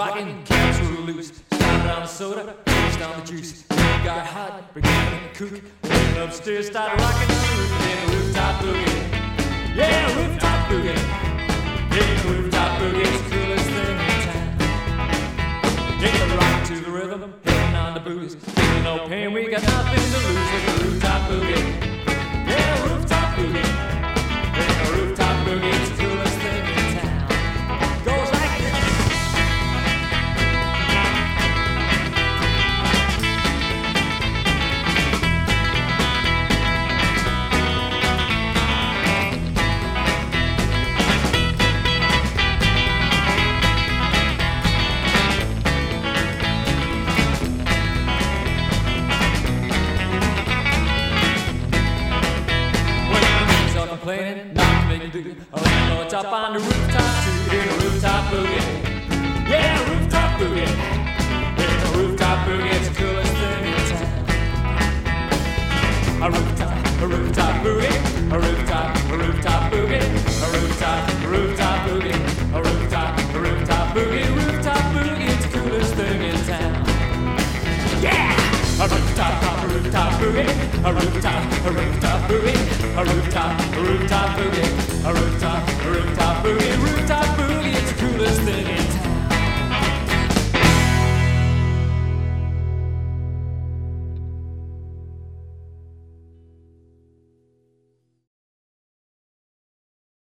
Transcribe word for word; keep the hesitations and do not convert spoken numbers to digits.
rocking, cats were loose. Started on the soda, finished on the juice. Got hot, began to cook. Went upstairs, started rocking on the roof. In the rooftop boogie. Yeah, rooftop boogie. Yeah, rooftop boogie is the coolest thing in town. Take the rock to the rhythm, hitting on the booze. Feeling no pain, we got nothing to lose with the rooftop boogie. Yeah, rooftop boogie. Yeah, rooftop boogie is the coolest thing in town. Goes like this. Complaining, not to make it do. Oh, landlord's up on the rooftop to hear the rooftop boogie. Yeah, rooftop boogie. Yeah, the rooftop boogie is the coolest thing in town. A rooftop, a rooftop boogie. A rooftop, a rooftop boogie. A rooftop, a rooftop boogie. A rooftop, a rooftop boogie. Rooftop boogie is the coolest thing in town. Yeah! A rooftop, a rooftop boogie, a rooftop, a rooftop boogie, a rooftop, a rooftop boogie, a rooftop, a rooftop boogie, rooftop.